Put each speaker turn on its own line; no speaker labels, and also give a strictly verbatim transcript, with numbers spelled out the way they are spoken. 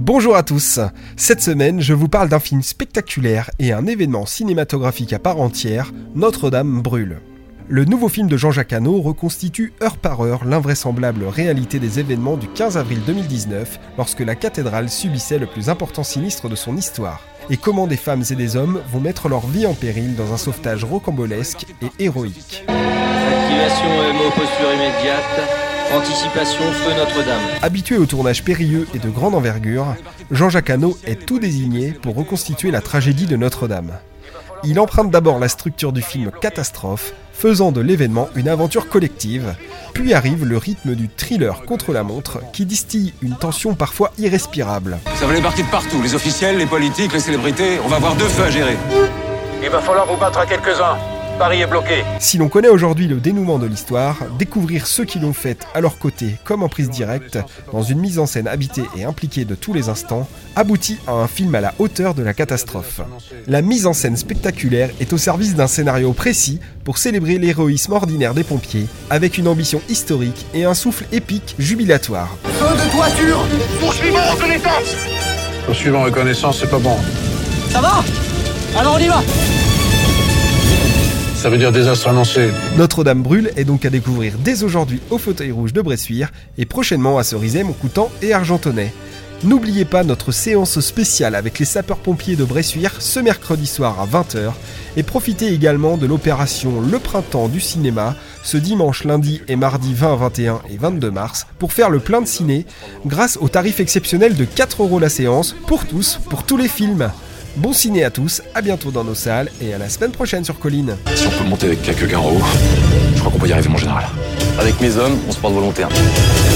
Bonjour à tous. Cette semaine, je vous parle d'un film spectaculaire et un événement cinématographique à part entière, Notre-Dame brûle. Le nouveau film de Jean-Jacques Hano reconstitue heure par heure l'invraisemblable réalité des événements du quinze avril deux mille dix-neuf, lorsque la cathédrale subissait le plus important sinistre de son histoire. Et comment des femmes et des hommes vont mettre leur vie en péril dans un sauvetage rocambolesque et héroïque.
Activation E M O, posture immédiate. Anticipation, feu Notre-Dame.
Habitué au tournage périlleux et de grande envergure, Jean-Jacques Hano est tout désigné pour reconstituer la tragédie de Notre-Dame. Il emprunte d'abord la structure du film catastrophe, faisant de l'événement une aventure collective, puis arrive le rythme du thriller contre la montre qui distille une tension parfois irrespirable.
Ça va les partir de partout, les officiels, les politiques, les célébrités, on va avoir deux feux à gérer.
Il va falloir vous battre à quelques-uns. Paris est bloqué.
Si l'on connaît aujourd'hui le dénouement de l'histoire, découvrir ceux qui l'ont faite à leur côté comme en prise directe, dans une mise en scène habitée et impliquée de tous les instants, aboutit à un film à la hauteur de la catastrophe. La mise en scène spectaculaire est au service d'un scénario précis pour célébrer l'héroïsme ordinaire des pompiers, avec une ambition historique et un souffle épique jubilatoire.
Feu de toiture. Poursuivons reconnaissance.
Poursuivons reconnaissance, c'est pas bon.
Ça va? Alors on y va.
Ça veut dire désastre annoncé.
Notre-Dame brûle est donc à découvrir dès aujourd'hui au Fauteuil Rouge de Bressuire et prochainement à Cerizay, Montcoutan et Argentonnay. N'oubliez pas notre séance spéciale avec les sapeurs-pompiers de Bressuire ce mercredi soir à vingt heures et profitez également de l'opération Le Printemps du cinéma ce dimanche, lundi et mardi vingt, vingt et un et vingt-deux mars pour faire le plein de ciné grâce au tarif exceptionnel de quatre euros la séance pour tous, pour tous les films. Bon ciné à tous, à bientôt dans nos salles et à la semaine prochaine sur Colline.
Si on peut monter avec quelques gars en haut, je crois qu'on peut y arriver, mon général.
Avec mes hommes, on se porte volontaire.